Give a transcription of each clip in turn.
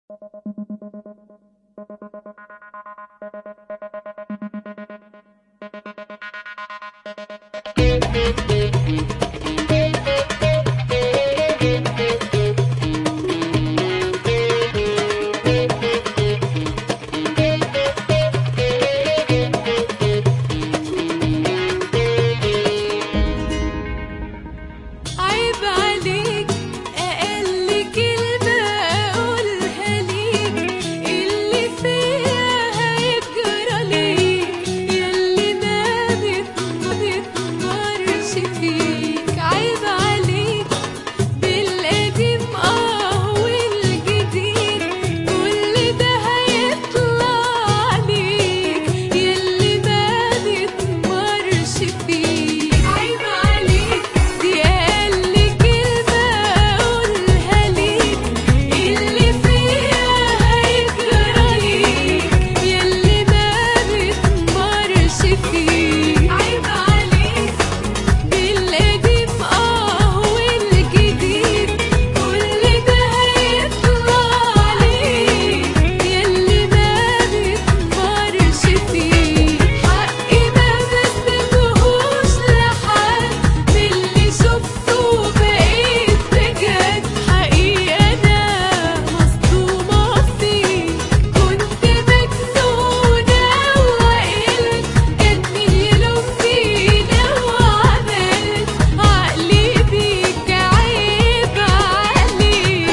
عيب عليك أقل كلمة أقولها ليك، اللي فيها هيجرى ليك ياللي ما بتمرش فيك. عيب عليك بالقديم والجديد، كل ده هيطلع عليك ياللي ما بتمرش فيك. عيب عليك دي أقل كلمة أقولها ليك، اللي فيها هيجرى ليك ياللي ما بتمرش فيك. عيب عليك بالقديم والجديد، كل ده هيطلع عليك ياللي ما بتمرش فيك. حقي ما بسيبهوش لحد، باللي شفته بقيت بجد حقيقة أنا مصدومة فيك. كنت مجنونة وقلت كان مين يلومني لو عملت عقلي بيك. عيب عليك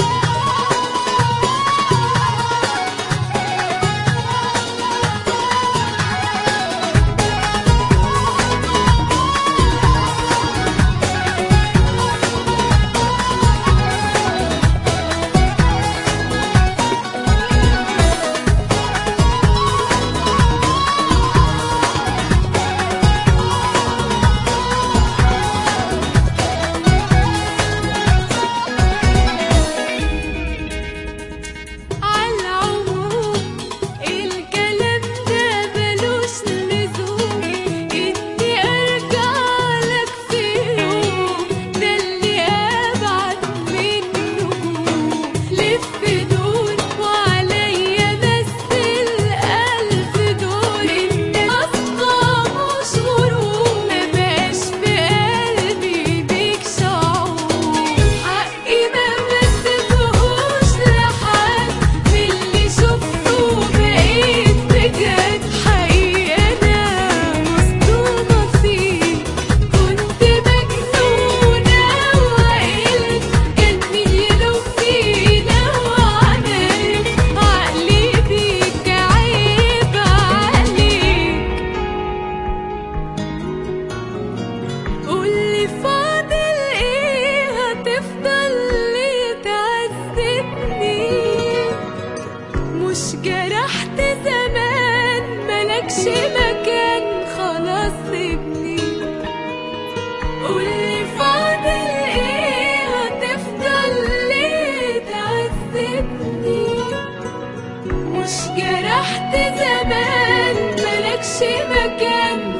عالعموم الكلام ده ملوش لزوم، إني أرجعلك في يوم ده اللي أبعد من نجوم. لف دور وعليا بس الألف دور، إن أصلا مش غروب مبقاش في قلبي بيك شعور. حقي ما بسيبهوش لحد، باللي شفته بقيت بجد حقيقة أنا مصدومة فيك. كنت مجنونة وقلت كان مين يلومني لو عملت عقلي بيك. عيب عليك قولي فاضل ايه، هتفضل ليه تعذبني؟ مش جرحت زمان ملكش مكان، خلاص سيبني. قولي فاضل ايه، هتفضل ليه تعذبني؟ مش جرحت زمان ملكش مكان،